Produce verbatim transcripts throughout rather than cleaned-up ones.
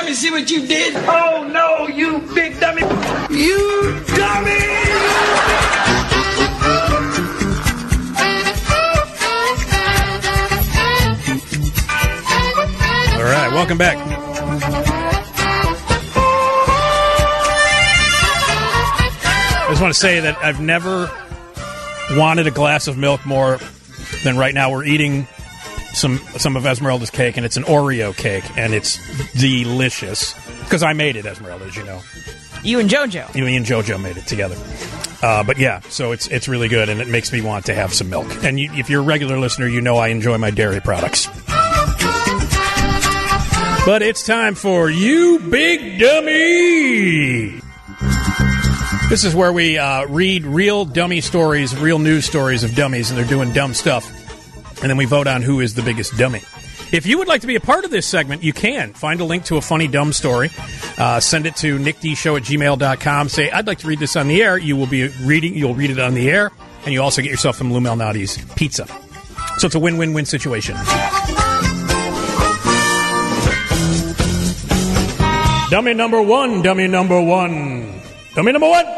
dummy, see what you did? Oh, no, you big dummy. You dummy! All right, welcome back. I just want to say that I've never wanted a glass of milk more than right now. We're eating some some of Esmeralda's cake, and it's an Oreo cake, and it's delicious. Because I made it, Esmeralda, as you know. You and JoJo. You and JoJo made it together. Uh, but yeah, so it's it's really good, and it makes me want to have some milk. And you, if you're a regular listener, you know I enjoy my dairy products. But it's time for You Big Dummy! This is where we uh, read real dummy stories, real news stories of dummies, and they're doing dumb stuff. And then we vote on who is the biggest dummy. If you would like to be a part of this segment, you can. Find a link to a funny, dumb story. Uh, send it to nick d show at gmail dot com. Say, I'd like to read this on the air. You will be reading. You'll read it on the air. And you also get yourself some Lou Malnati's pizza. So it's a win-win-win situation. Dummy number one, dummy number one. Dummy number one.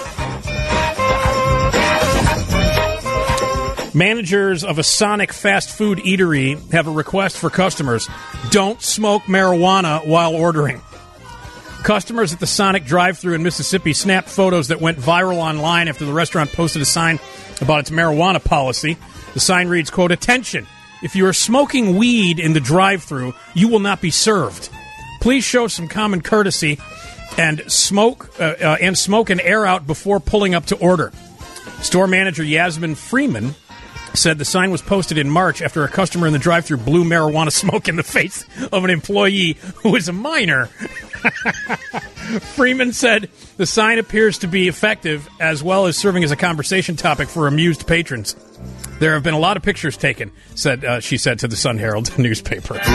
Managers of a Sonic fast food eatery have a request for customers. Don't smoke marijuana while ordering. Customers at the Sonic drive-thru in Mississippi snapped photos that went viral online after the restaurant posted a sign about its marijuana policy. The sign reads, quote, "Attention, if you are smoking weed in the drive-thru, you will not be served. Please show some common courtesy and smoke uh, uh, and smoke and air out before pulling up to order." Store manager Yasmin Freeman said the sign was posted in March after a customer in the drive-thru blew marijuana smoke in the face of an employee who is a minor. Freeman said the sign appears to be effective as well as serving as a conversation topic for amused patrons. There have been a lot of pictures taken, said uh, she said to the Sun Herald newspaper. Yeah,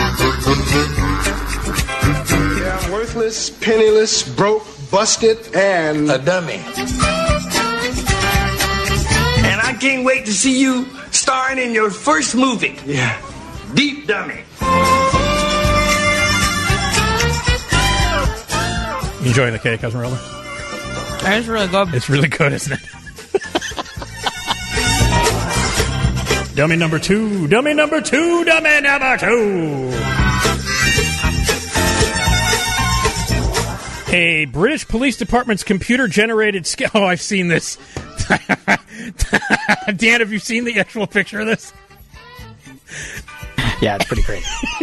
I'm worthless, penniless, broke, busted, and a dummy. And I can't wait to see you starring in your first movie. Yeah. Deep Dummy. You enjoying the cake, Esmeralda? That's really good. It's really good, isn't it? Dummy number two. Dummy number two. Dummy number two. A British police department's computer-generated... Sk- oh, I've seen this. Dan, have you seen the actual picture of this? Yeah, it's pretty great.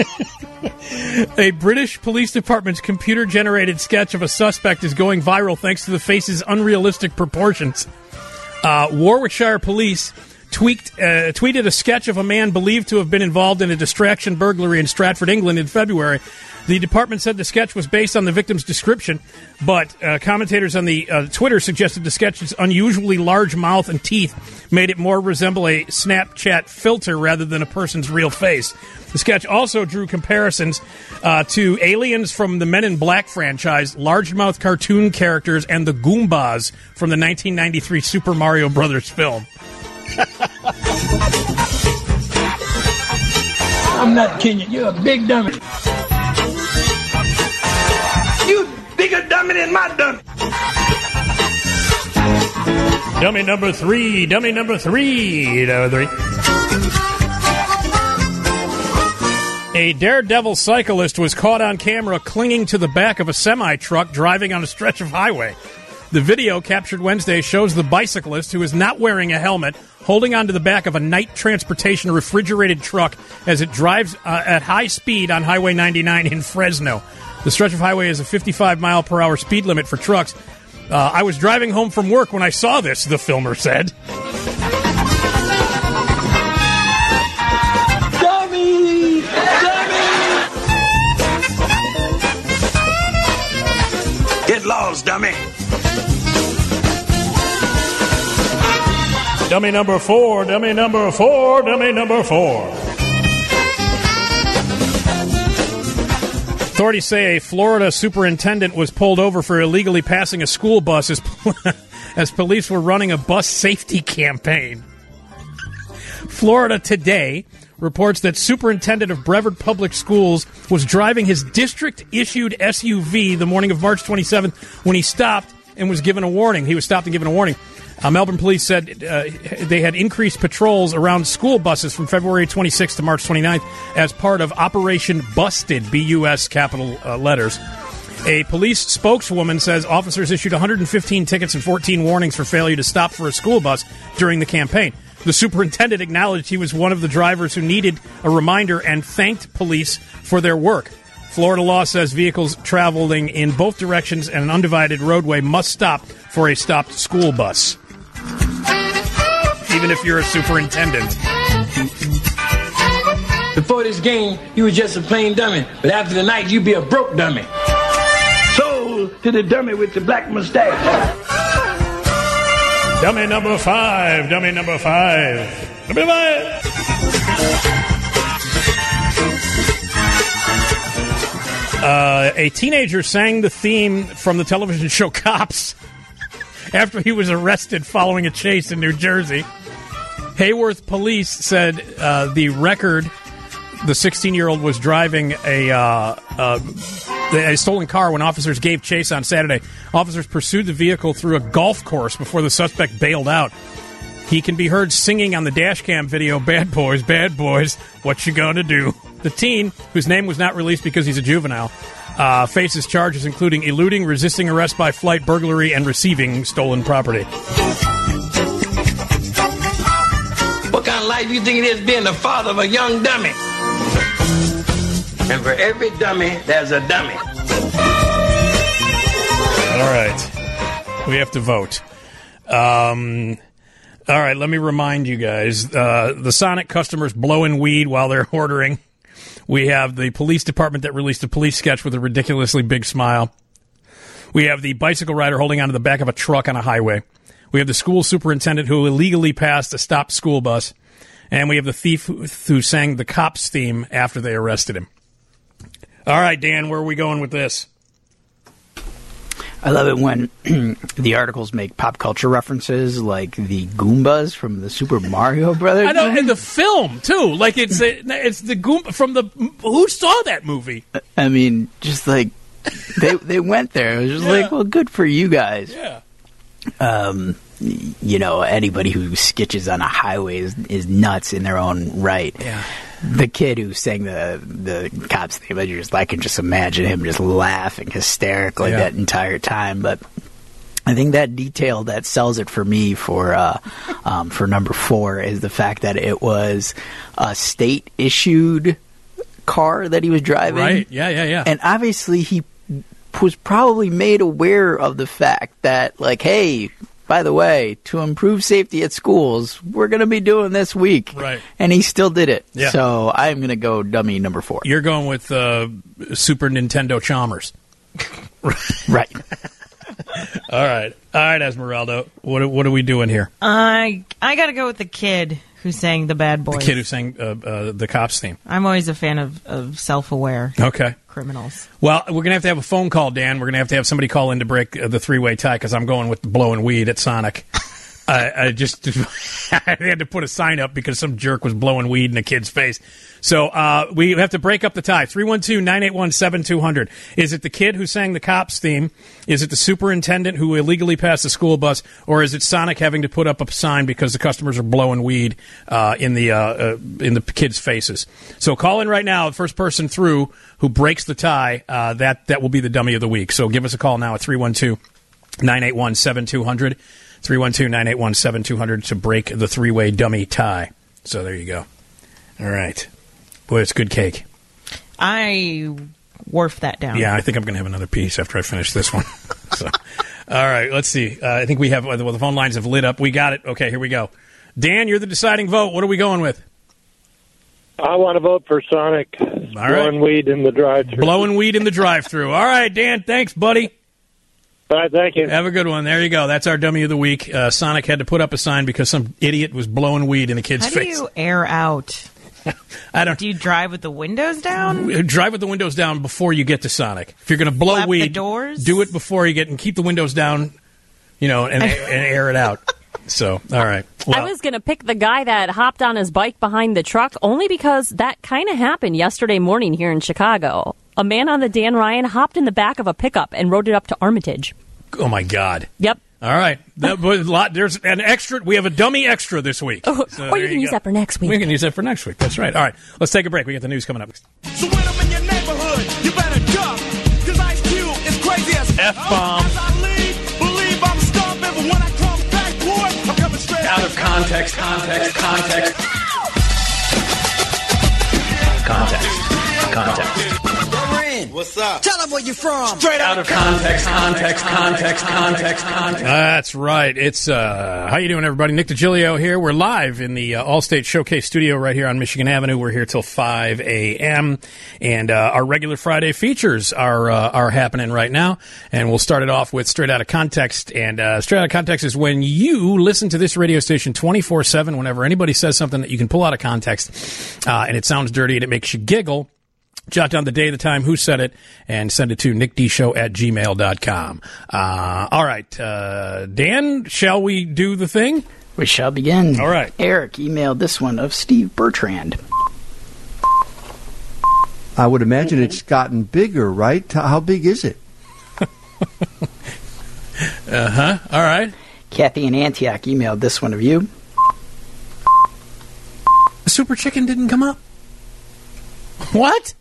A British police department's computer-generated sketch of a suspect is going viral thanks to the face's unrealistic proportions. Uh, Warwickshire police tweaked, uh, tweeted a sketch of a man believed to have been involved in a distraction burglary in Stratford, England in February. The department said the sketch was based on the victim's description, but uh, commentators on the uh, Twitter suggested the sketch's unusually large mouth and teeth made it more resemble a Snapchat filter rather than a person's real face. The sketch also drew comparisons uh, to aliens from the Men in Black franchise, largemouth cartoon characters, and the Goombas from the nineteen ninety-three Super Mario Brothers film. I'm not kidding you. You're a big dummy. You bigger dummy than my dummy. Dummy number three. Dummy number three. Number three. A daredevil cyclist was caught on camera clinging to the back of a semi-truck driving on a stretch of highway. The video captured Wednesday shows the bicyclist, who is not wearing a helmet, holding onto the back of a night transportation refrigerated truck as it drives uh, at high speed on Highway ninety-nine in Fresno. The stretch of highway is a fifty-five mile per hour speed limit for trucks. Uh, I was driving home from work when I saw this, the filmer said. Dummy! Dummy! Get lost, dummy. Dummy number four, dummy number four, dummy number four. Authorities say a Florida superintendent was pulled over for illegally passing a school bus as, as police were running a bus safety campaign. Florida Today reports that superintendent of Brevard Public Schools was driving his district-issued S U V the morning of March twenty-seventh when he stopped and was given a warning. He was stopped and given a warning. Uh, Melbourne police said uh, they had increased patrols around school buses from February twenty-sixth to March twenty-ninth as part of Operation Busted, B U S capital uh, letters. A police spokeswoman says officers issued one hundred fifteen tickets and fourteen warnings for failure to stop for a school bus during the campaign. The superintendent acknowledged he was one of the drivers who needed a reminder and thanked police for their work. Florida law says vehicles traveling in both directions and an undivided roadway must stop for a stopped school bus, even if you're a superintendent. Before this game, you was just a plain dummy. But after the night, you be a broke dummy. Sold to the dummy with the black mustache. Dummy number five. Dummy number five. Dummy five. Uh, a teenager sang the theme from the television show Cops after he was arrested following a chase in New Jersey. Hayworth police said uh, the record, the sixteen-year-old was driving a, uh, uh, a stolen car when officers gave chase on Saturday. Officers pursued the vehicle through a golf course before the suspect bailed out. He can be heard singing on the dash cam video, "Bad boys, bad boys, what you gonna do?" The teen, whose name was not released because he's a juvenile, uh, faces charges including eluding, resisting arrest by flight, burglary, and receiving stolen property. What kind of life do you think it is being the father of a young dummy? And for every dummy, there's a dummy. All right. We have to vote. Um, all right, let me remind you guys. Uh, the Sonic customers blowing weed while they're ordering. We have the police department that released a police sketch with a ridiculously big smile. We have the bicycle rider holding onto the back of a truck on a highway. We have the school superintendent who illegally passed a stopped school bus. And we have the thief who, who sang the Cops theme after they arrested him. All right, Dan, where are we going with this? I love it when the articles make pop culture references, like the Goombas from the Super Mario Brothers. I know, and the film too. Like it's a, it's the Goomba from the. Who saw that movie? I mean, just like they they went there. It was just yeah. like, well, good for you guys. Yeah. Um, you know, anybody who skitches on a highway is, is nuts in their own right. Yeah. The kid who sang the the Cops theme, I just I can just imagine him just laughing hysterically yeah. that entire time. But I think that detail that sells it for me for uh, um, for number four is the fact that it was a state issued car that he was driving. Right? Yeah, yeah, yeah. And obviously he was probably made aware of the fact that, like, hey, by the way, to improve safety at schools, we're going to be doing this week. Right. And he still did it. Yeah. So I'm going to go dummy number four. You're going with uh, Super Nintendo Chalmers. Right. All right. All right, Esmeralda. What, what are we doing here? I I got to go with the kid who sang the Bad Boys. The kid who sang uh, uh, the Cops theme. I'm always a fan of, of self-aware okay. criminals. Well, we're going to have to have a phone call, Dan. We're going to have to have somebody call in to break uh, the three-way tie because I'm going with blowing weed at Sonic. I, I just I had to put a sign up because some jerk was blowing weed in a kid's face. So uh, we have to break up the tie. three one two, nine eight one, seven two zero zero. Is it the kid who sang the Cops theme? Is it the superintendent who illegally passed the school bus? Or is it Sonic having to put up a sign because the customers are blowing weed uh, in the uh, uh, in the kids' faces? So call in right now. The first person through who breaks the tie, uh, that, that will be the dummy of the week. So give us a call now at three one two, nine eight one, seven two zero zero. three one two, nine eight one, seven two zero zero to break the three-way dummy tie. So there you go. All right. Boy, it's good cake. I wharf that down. Yeah, I think I'm going to have another piece after I finish this one. so, all right, let's see. Uh, I think we have, well, the phone lines have lit up. We got it. Okay, here we go. Dan, you're the deciding vote. What are we going with? I want to vote for Sonic. All right. Blowing weed in the drive-thru. Blowing weed in the drive-thru. All right, Dan, thanks, buddy. All right, thank you. Have a good one. There you go. That's our dummy of the week. Uh, Sonic had to put up a sign because some idiot was blowing weed in a kid's How do face. you air out? I don't. Do you drive with the windows down? Drive with the windows down before you get to Sonic. If you're going to blow Flap weed, the doors? do it before you get and keep the windows down, you know, and, and air it out. So, all right. Well, I was going to pick the guy that hopped on his bike behind the truck only because that kind of happened yesterday morning here in Chicago. A man on the Dan Ryan hopped in the back of a pickup and rode it up to Armitage. oh, my God. Yep. All right. That was a lot. There's an extra. We have a dummy extra this week. Oh, So or you there can use go. that for next week. We can use that for next week. That's right. All right. Let's take a break. We got the news coming up. So when I'm in your neighborhood, you better jump, because Ice Cube is crazy as F-bomb. As I leave, believe I'm stomping, but when I come back, boy, I'm coming straight Out of context, context, context. Context, context. What's up? Tell them where you're from. Straight out of context, context, context, context, context. That's right. It's uh, how you doing, everybody? Nick DiGilio here. We're live in the uh, Allstate Showcase studio right here on Michigan Avenue. We're here till five a.m. and uh, our regular Friday features are uh, are happening right now. And we'll start it off with Straight Out of Context. And uh, Straight Out of Context is when you listen to this radio station twenty-four seven. Whenever anybody says something that you can pull out of context, uh, and it sounds dirty and it makes you giggle. Jot down the day, the time, who said it, and send it to nickdshow at gmail dot com. Uh, all right. Uh, Dan, shall we do the thing? We shall begin. All right. Eric emailed this one of Steve Bertrand. I would imagine it's gotten bigger, right? How big is it? Uh-huh. All right. Kathy in Antioch emailed this one of you. The Super Chicken didn't come up? What?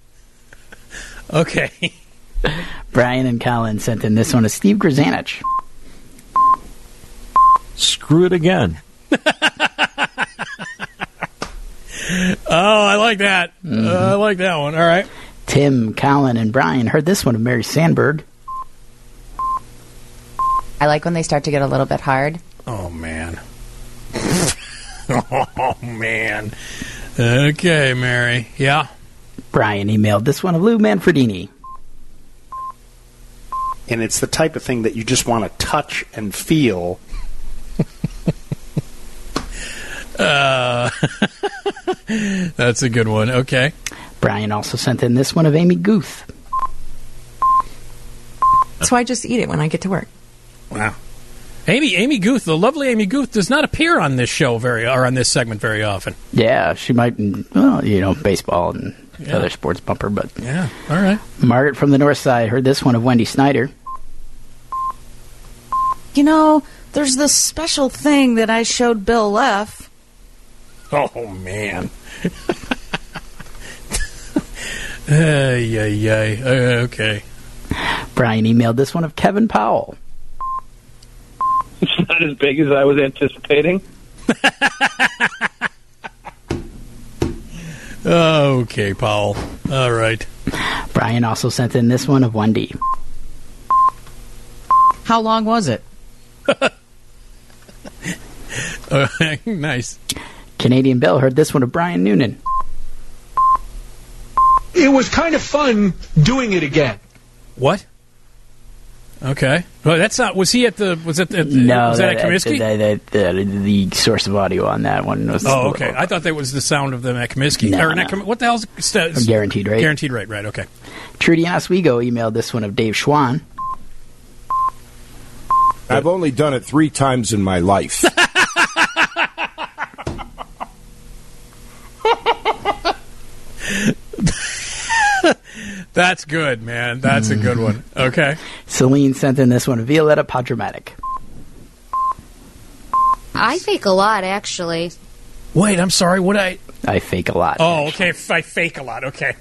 Okay. Brian and Colin sent in this one of Steve Grzanich. Screw it again. Oh, I like that. Mm-hmm. Uh, I like that one. All right. Tim, Colin, and Brian heard this one of Mary Sandberg. I like when they start to get a little bit hard. Oh, man. Oh, man. Okay, Mary. Yeah. Brian emailed this one of Lou Manfredini. And it's the type of thing that you just want to touch and feel. uh, that's a good one. Okay. Brian also sent in this one of Amy Guth. So I just eat it when I get to work. Wow. Amy Amy Guth, the lovely Amy Guth, does not appear on this show very or on this segment very often. Yeah, she might, well, you know, baseball and yeah. other sports bumper, but yeah, all right. Margaret from the North Side heard this one of Wendy Snyder. You know, there's this special thing that I showed Bill Leff. Oh man. Ay, ay, ay. Uh, okay. Brian emailed this one of Kevin Powell. It's not as big as I was anticipating. Okay, Powell. All right. Brian also sent in this one of Wendy. How long was it? uh, nice. Canadian Bill heard this one of Brian Noonan. It was kind of fun doing it again. What? Okay. Well, that's not. Was he at the? Was it? At, no, was that, that at Comiskey? The, the, the, the source of audio on that one was. Oh, okay. I thought that was the sound of them at Comiskey. No, or no. Not, what the hell's st- guaranteed rate? Guaranteed rate. Right. Okay. Trudy Oswego emailed this one of Dave Schwann. I've only done it three times in my life. That's good, man. That's mm. a good one. Okay. Celine sent in this one of Violetta Podramatic. I fake a lot, actually. Wait, I'm sorry. What I? I fake a lot. Oh, actually. Okay. I fake a lot. Okay.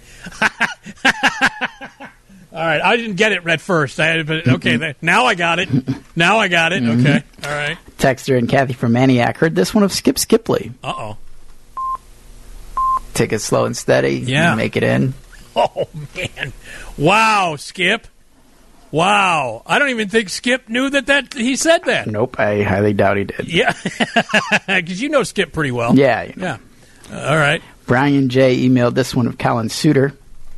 All right. I didn't get it at first. I had, but okay. Now I got it. Now I got it. Mm-hmm. Okay. All right. Texter and Kathy from Maniac heard this one of Skip Skipley. Uh oh. Take it slow and steady. Yeah. Make it in. Oh, man. Wow, Skip. Wow. I don't even think Skip knew that, that he said that. Nope, I highly doubt he did. Yeah. Because you know Skip pretty well. Yeah. You know. Yeah. Uh, all right. Brian J. emailed this one of Colin Suter.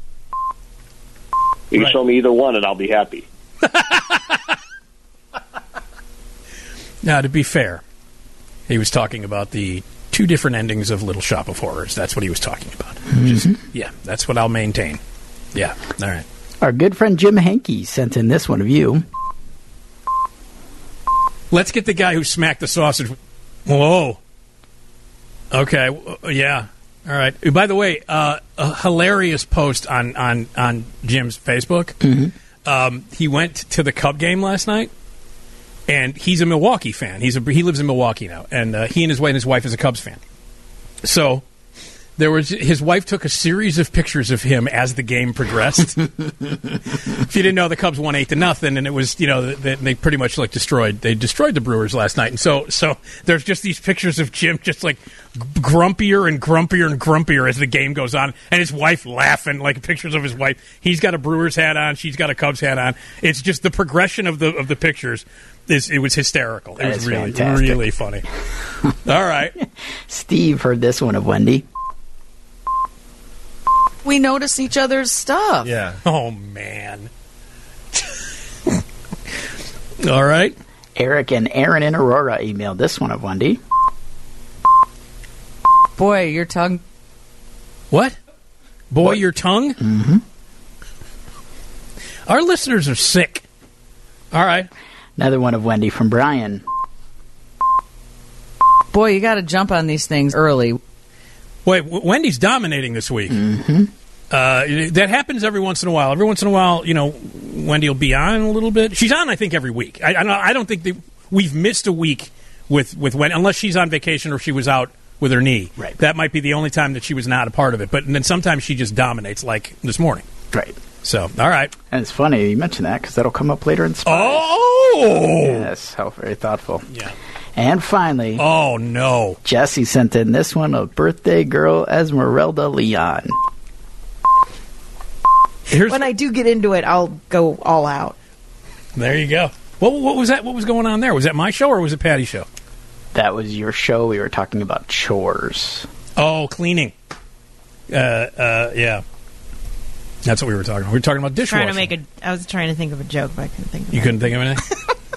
You can right. show me either one and I'll be happy. Now, to be fair, he was talking about the two different endings of Little Shop of Horrors. That's what he was talking about. Mm-hmm. Just, yeah, that's what I'll maintain. Yeah, all right. Our good friend Jim Hankey sent in this one of you. Let's get the guy who smacked the sausage. Whoa. Okay. Yeah. All right. By the way, uh, a hilarious post on, on, on Jim's Facebook. Mm-hmm. Um, he went to the Cub game last night, and he's a Milwaukee fan. He's a, he lives in Milwaukee now, and uh, he and his wife and his wife is a Cubs fan. So there was his wife took a series of pictures of him as the game progressed. If you didn't know, the Cubs won eight to nothing, and it was you know they, they pretty much like destroyed they destroyed the Brewers last night. And so so there's just these pictures of Jim just like grumpier and grumpier and grumpier as the game goes on, and his wife laughing, like pictures of his wife. He's got a Brewers hat on, she's got a Cubs hat on. It's just the progression of the of the pictures. Is, it was hysterical. It That was is really fantastic. really funny. All right. Steve heard this one of Wendy. We notice each other's stuff. Yeah. Oh, man. All right. Eric and Aaron in Aurora emailed this one of Wendy. Boy, your tongue. What? Boy, what? Your tongue? Mm-hmm. Our listeners are sick. All right. Another one of Wendy from Brian. Boy, you got to jump on these things early. Wait, w- Wendy's dominating this week. Mm-hmm. Uh, that happens every once in a while. Every once in a while, you know, Wendy will be on a little bit. She's on, I think, every week. I, I, don't, I don't think that we've missed a week with, with Wendy, unless she's on vacation or she was out with her knee. Right. That might be the only time that she was not a part of it. But then sometimes she just dominates, like this morning. Right. So, all right. And it's funny you mentioned that because that'll come up later in Spies. Oh! Yes, how very thoughtful. Yeah. And finally, oh no, Jesse sent in this one of birthday girl Esmeralda Leon. Here's when I do get into it, I'll go all out. There you go. What, what was that? What was going on there? Was that my show or was it Patty's show? That was your show. We were talking about chores. Oh, cleaning. Uh, uh, yeah. That's what we were talking about. We were talking about dishwashing. Trying to make a, I was trying to think of a joke, but I couldn't think of it. You couldn't think of anything?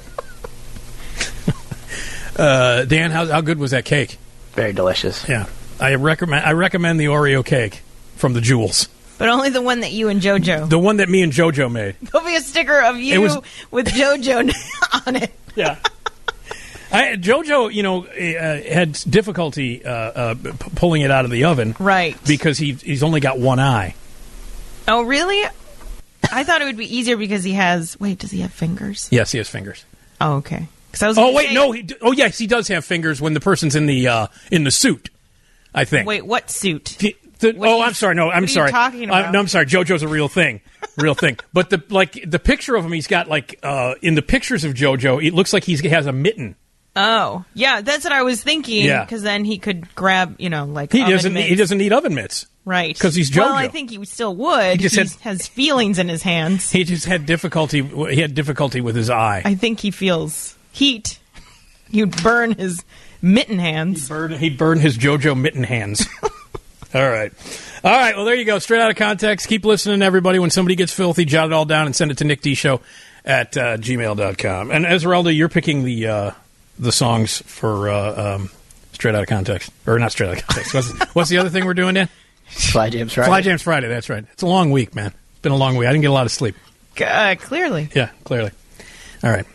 Uh, Dan, how, how good was that cake? Very delicious. Yeah, I recommend. I recommend the Oreo cake from the Jewels. But only the one that you and JoJo. The one that me and JoJo made. There'll be a sticker of you was, with JoJo on it. Yeah. I, JoJo, you know, uh, had difficulty uh, uh, p- pulling it out of the oven, right? Because he he's only got one eye. Oh, really? I thought it would be easier because he has. Wait, does he have fingers? Yes, he has fingers. Oh, okay. I was oh wait, say, no. He, oh yes, he does have fingers when the person's in the uh, in the suit. I think. Wait, what suit? The, the, oh, you, I'm sorry. No, I'm what sorry. What are you talking about? Uh, no, I'm sorry. JoJo's a real thing, real thing. But the like the picture of him, he's got like uh, in the pictures of JoJo, it looks like he's, he has a mitten. Oh, yeah, that's what I was thinking. Yeah, because then he could grab, you know, like he oven doesn't. mitts. He doesn't need oven mitts, right? Because he's JoJo. Well, I think he still would. He just He's, had, has feelings in his hands. He just had difficulty. He had difficulty with his eye. I think he feels heat. You'd burn his mitten hands. He'd burn, he'd burn his JoJo mitten hands. All right. All right. Well, there you go. Straight out of context. Keep listening, everybody. When somebody gets filthy, jot it all down and send it to Nick D Show at uh, gmail dot com. And Esmeralda, you're picking the uh, the songs for uh, um, Straight Out of Context. Or not Straight Out of Context. What's, what's the other thing we're doing, Dan? Fly Jams Friday. Fly Jams Friday. That's right. It's a long week, man. It's been a long week. I didn't get a lot of sleep. Uh, clearly. Yeah, clearly. All right.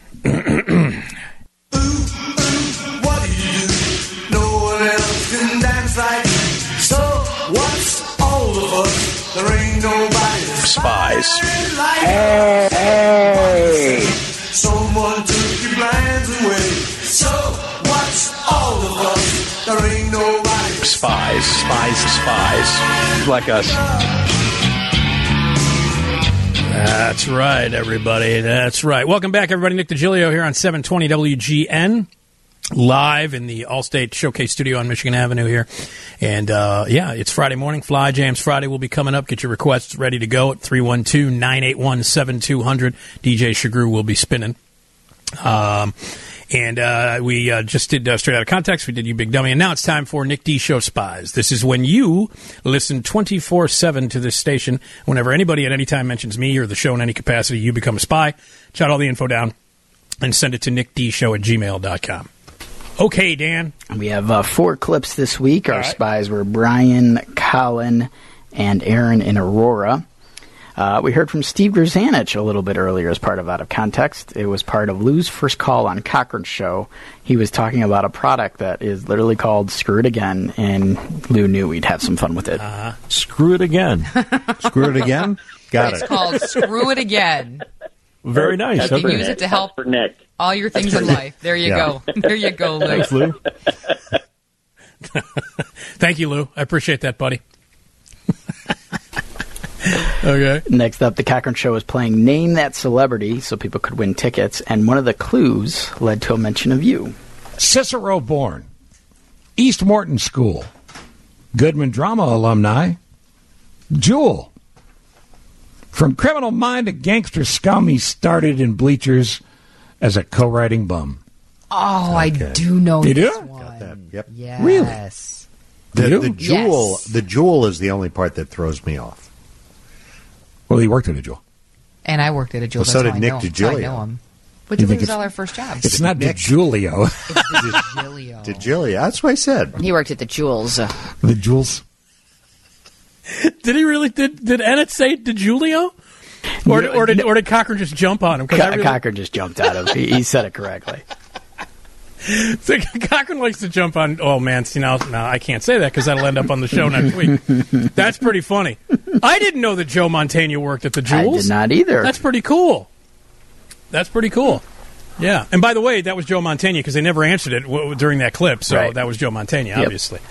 Can dance like so. What's all of us? There ain't nobody. Spies. Hey, hey. Someone took your plans away. So what's all of us? There ain't nobody. Spies. Spies. Spies. Like us. That's right, everybody. That's right. Welcome back, everybody. Nick DiGilio here on seven twenty W G N. Live in the Allstate Showcase Studio on Michigan Avenue here. And, uh, yeah, it's Friday morning. Fly Jams Friday will be coming up. Get your requests ready to go at three one two, nine eight one, seven two zero zero. D J Shagru will be spinning. Um, and uh, we uh, just did uh, Straight Out of Context. We did You Big Dummy. And now it's time for Nick D Show Spies. This is when you listen twenty-four seven to this station. Whenever anybody at any time mentions me or the show in any capacity, you become a spy. Jot all the info down and send it to nick d show at gmail dot com. Okay, Dan. We have uh, four clips this week. Our right. spies were Brian, Colin, and Aaron in Aurora. Uh, we heard from Steve Grzanich a little bit earlier as part of Out of Context. It was part of Lou's first call on Cochran's show. He was talking about a product that is literally called Screw It Again, and Lou knew we'd have some fun with it. Uh, screw it again. Screw it again? Got it's it. It's called Screw It Again. Very nice. You can use it to help all your things in life. There you Yeah. go. There you go, Lou. Thanks, Lou. Thank you, Lou. I appreciate that, buddy. Okay. Next up, the Cochran Show was playing Name That Celebrity so people could win tickets, and one of the clues led to a mention of you. Cicero born, East Morton School, Goodman Drama alumni, Jewel. From criminal mind to gangster scum, he started in bleachers as a co-writing bum. Oh, I Okay. do know You this do? one. Got that. Yep. Yes. Really? The, You? the jewel, Yes. the jewel is the only part that throws me off. Well, he worked at a Jewel. And I worked at a Jewel. Well, so That's did how I Nick know. That's how I DiGilio. know him. But You it think was it's- all our first jobs. It's not DiGiulio. DiGilio. DiGilio. That's what I said. He worked at the Jewels. Uh, The Jewels. Did he really? Did did Ennett say DiGiulio? Or, or, did, or did Cochran just jump on him? 'Cause Co- I really- Cochran just jumped out of He, he said it correctly. So Cochran likes to jump on. Oh man, see now, now I can't say that because that'll end up on the show next week. That's pretty funny. I didn't know that Joe Mantegna worked at the Jewels. I did not either. That's pretty cool. That's pretty cool. Yeah. And by the way, that was Joe Mantegna because they never answered it w- during that clip. So Right. that was Joe Mantegna, Yep. obviously.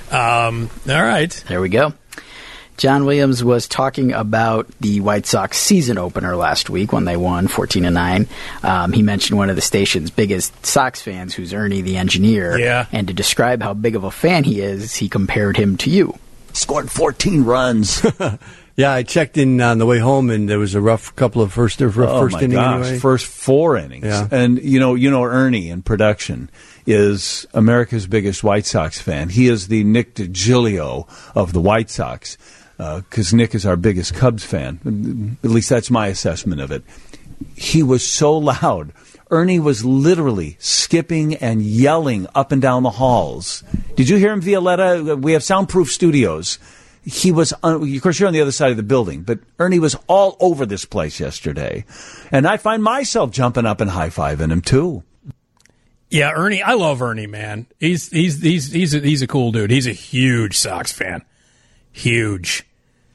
Um, all right. There we go. John Williams was talking about the White Sox season opener last week when they won fourteen to nine. Um, he mentioned one of the station's biggest Sox fans, who's Ernie the engineer. Yeah. And to describe how big of a fan he is, he compared him to you. Scored fourteen runs. Yeah, I checked in on the way home, and there was a rough couple of first, rough oh first my inning gosh, anyway. first four innings. Yeah. And you know, you know Ernie in production is America's biggest White Sox fan. He is the Nick DiGilio of the White Sox because uh, Nick is our biggest Cubs fan. At least that's my assessment of it. He was so loud. Ernie was literally skipping and yelling up and down the halls. Did you hear him, Violetta? We have soundproof studios. He was, of course, you're on the other side of the building, but Ernie was all over this place yesterday. And I find myself jumping up and high-fiving him, too. Yeah, Ernie. I love Ernie, man. He's he's he's he's a, he's a cool dude. He's a huge Sox fan. Huge.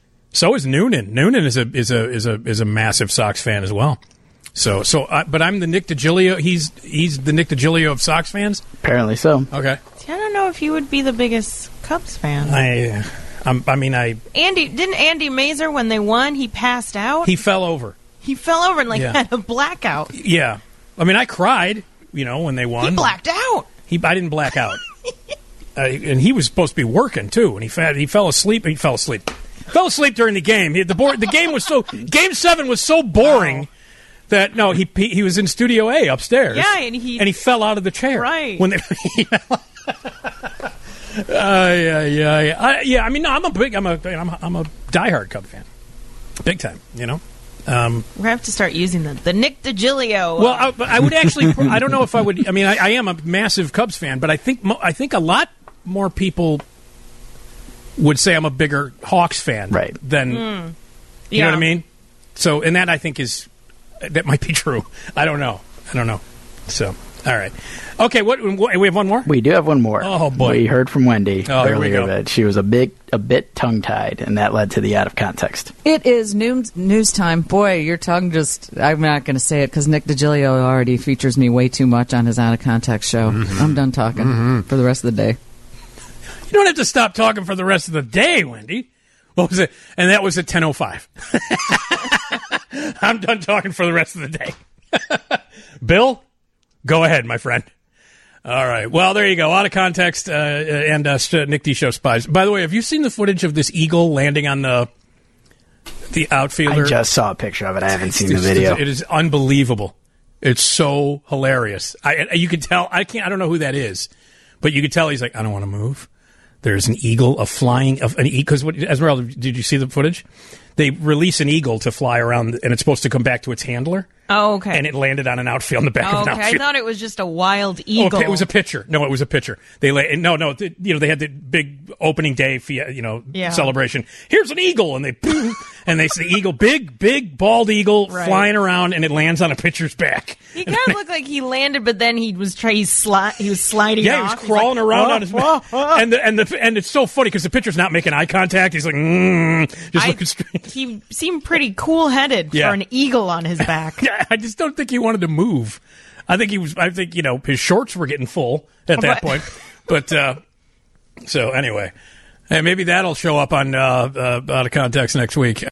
So is Noonan. Noonan is a is a is a is a massive Sox fan as well. So so, uh, but I'm the Nick DiGilio. He's he's the Nick DiGilio of Sox fans. Apparently so. Okay. See, I don't know if you would be the biggest Cubs fan. I, I'm, I mean, I Andy didn't Andy Mazer when they won, he passed out. he fell over. He fell over and like Yeah. had a blackout. Yeah. I mean, I cried. You know, when they won, He blacked out. He I didn't black out. uh, and he was supposed to be working too, and he fa- he fell asleep. He fell asleep. Fell asleep during the game. He, the board, the game was so game seven was so boring. Wow. That no, he, he he was in Studio A upstairs. Yeah, and he and he fell out of the chair. Right when they. uh, yeah, yeah, yeah. I, yeah. I mean, no, I'm a big, I'm a, I'm a, I'm a diehard Cub fan, big time. You know. Um, We're gonna have to start using the the Nick DiGilio. well, I, I would actually. I don't know if I would. I mean, I, I am a massive Cubs fan, but I think mo- I think a lot more people would say I'm a bigger Hawks fan, right? Than Mm. you Yeah. know what I mean. So, and that I think is that might be true. I don't know. I don't know. So, all right, okay. What, what we have one more. We do have one more. Oh boy, we heard from Wendy Oh, here we earlier go. that she was a bit a bit tongue tied, and that led to the out of context. It is news, news time. Boy, your tongue just... I'm not going to say it because Nick DiGilio already features me way too much on his Out of Context show. Mm-hmm. I'm done talking Mm-hmm. for the rest of the day. You don't have to stop talking for the rest of the day, Wendy. What was it? And that was at ten oh five. I'm done talking for the rest of the day. Bill, go ahead, my friend. All right. Well, there you go. Out of context uh, and uh, Nick D. Show Spies. By the way, have you seen the footage of this eagle landing on the the outfielder? I just saw a picture of it. I haven't seen the It's- video. It is unbelievable. It's so hilarious. I, you can tell. I can't. I don't know who that is, but you can tell he's like, I don't want to move. There's an eagle, a flying, of an eagle. Because Esmeralda, did you see the footage? They release an eagle to fly around, and it's supposed to come back to its handler. Oh, okay. And it landed on an outfield in the back Oh, of an okay. I outfield. thought it was just a wild eagle. Oh, it was a pitcher. No, it was a pitcher. They lay, no, no. You know, they had the big opening day, you know, Yeah. celebration. Here's an eagle, and they boom, and they see the eagle, big, big, bald eagle Right. flying around, and it lands on a pitcher's back. He kind of looked like he landed, but then he was try, he, sli- he was sliding Yeah, off. he was crawling like, around "Oh, on his oh, back, oh." and the, and the and it's so funny because the pitcher's not making eye contact. He's like, mm, just I- looking straight. He seemed pretty cool-headed Yeah. for an eagle on his back. Yeah, I just don't think he wanted to move. I think he was. I think you know his shorts were getting full at that But- point. But uh, so anyway, hey, maybe that'll show up on uh, uh, Out of Context next week.